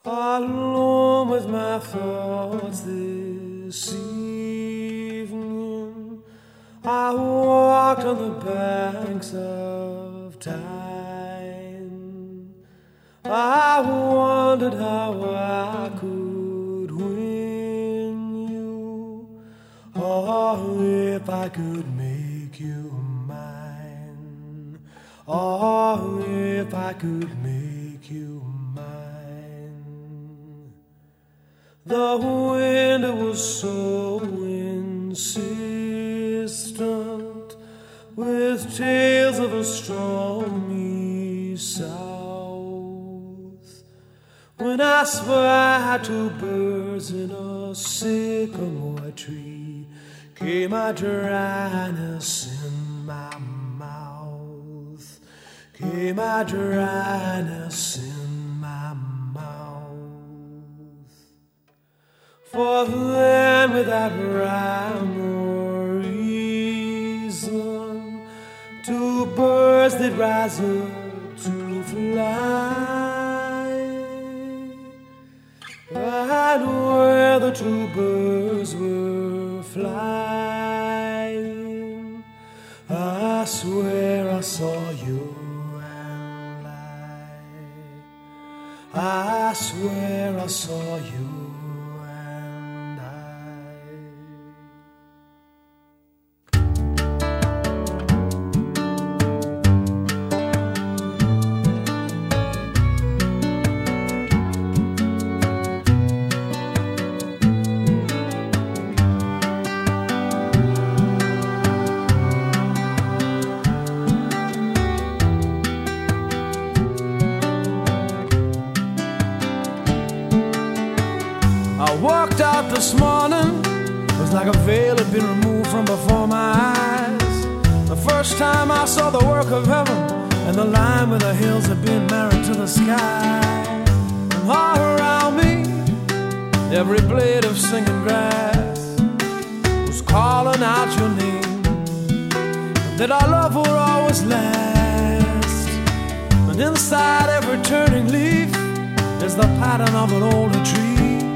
Alone with my thoughts this evening, I walked on the banks of time. I wondered how I could win you, or if I could make you mine, or if I could make you mine. The wind was so insistent, with tales of a stormy south. When I spied two birds in a sycamore tree, came my dryness in my mouth, came my dryness in my mouth. For then, without rhyme or reason, two birds did rise up to fly. And where the two birds were flying, I swear I saw you and I swear I saw you. I walked out this morning, it was like a veil had been removed from before my eyes. The first time I saw the work of heaven, and the line where the hills had been married to the sky. And all around me, every blade of singing grass was calling out your name, that our love would always last. And inside every turning leaf is the pattern of an older tree,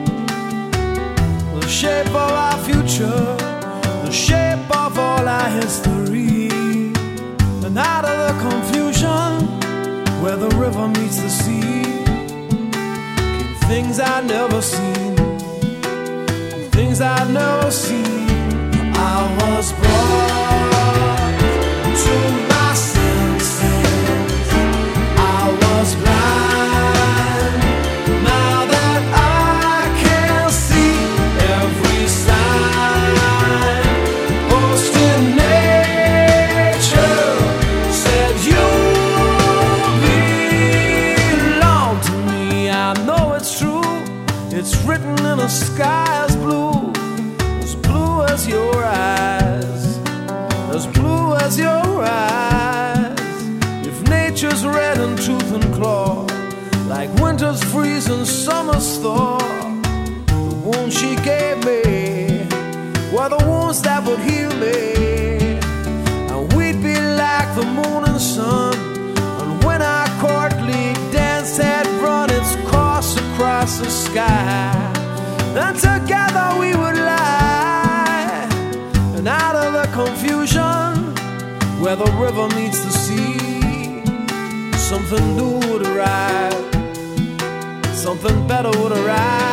the shape of our future, the shape of all our history. And out of the confusion where the river meets the sea, came things I'd never seen, things I'd never seen. I was brought to my senses, I was blind, now that I can see every sign posted nature said you belong to me. I know it's true, it's written in a sky as blue as your eyes, as blue as your eyes. If nature's red in tooth and claw, like winter's freeze and summer's thaw, the wounds she gave me were the wounds that would heal me, and we'd be like the moon and sun. And when our courtly dance had run its course across the sky, and together we would lie. And out of the confusion where the river meets the sea, something new would arrive, something better would arrive.